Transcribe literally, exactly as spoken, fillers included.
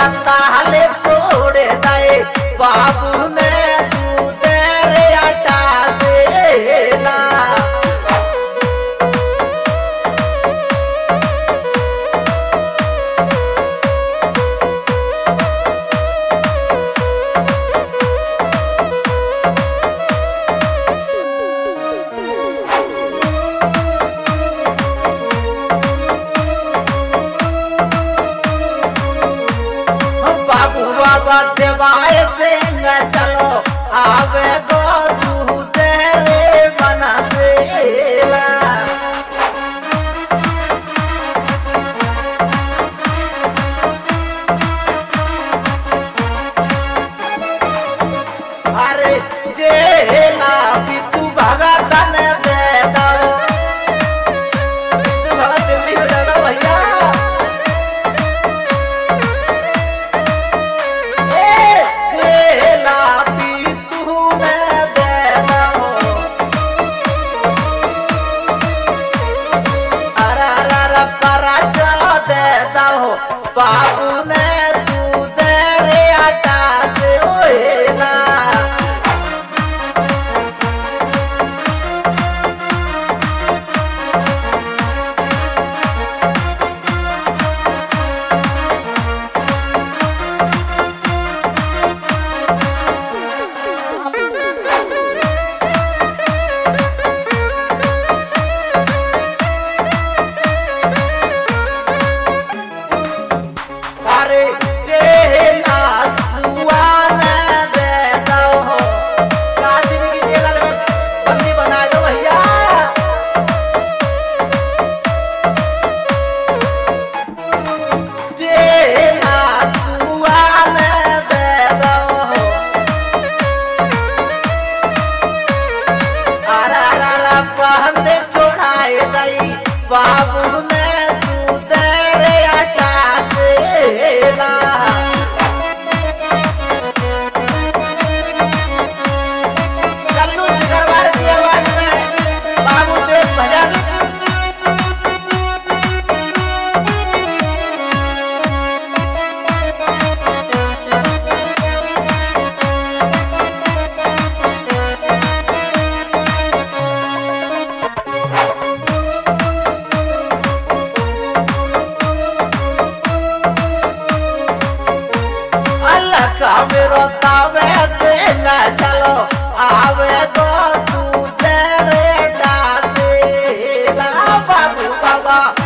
ताले तोड़ दे बाबू ने तू तेरे आटा से ला। देवाए से न चलो आवे गो तू तेरे मन से ला। अरे जेला भी तू भगत ने दे दो, तू भगत दिल्ली हो जाना भैया। बाबू ने तू तेरे आटा से ओला। बाबू ने तू तेरे आटा से ला। चलू सिकरवार की आवाज में बाबू तेज भजन। मेरो तावे से न चलो आवे तो तू तेरे डासे ला। बाबू बाबा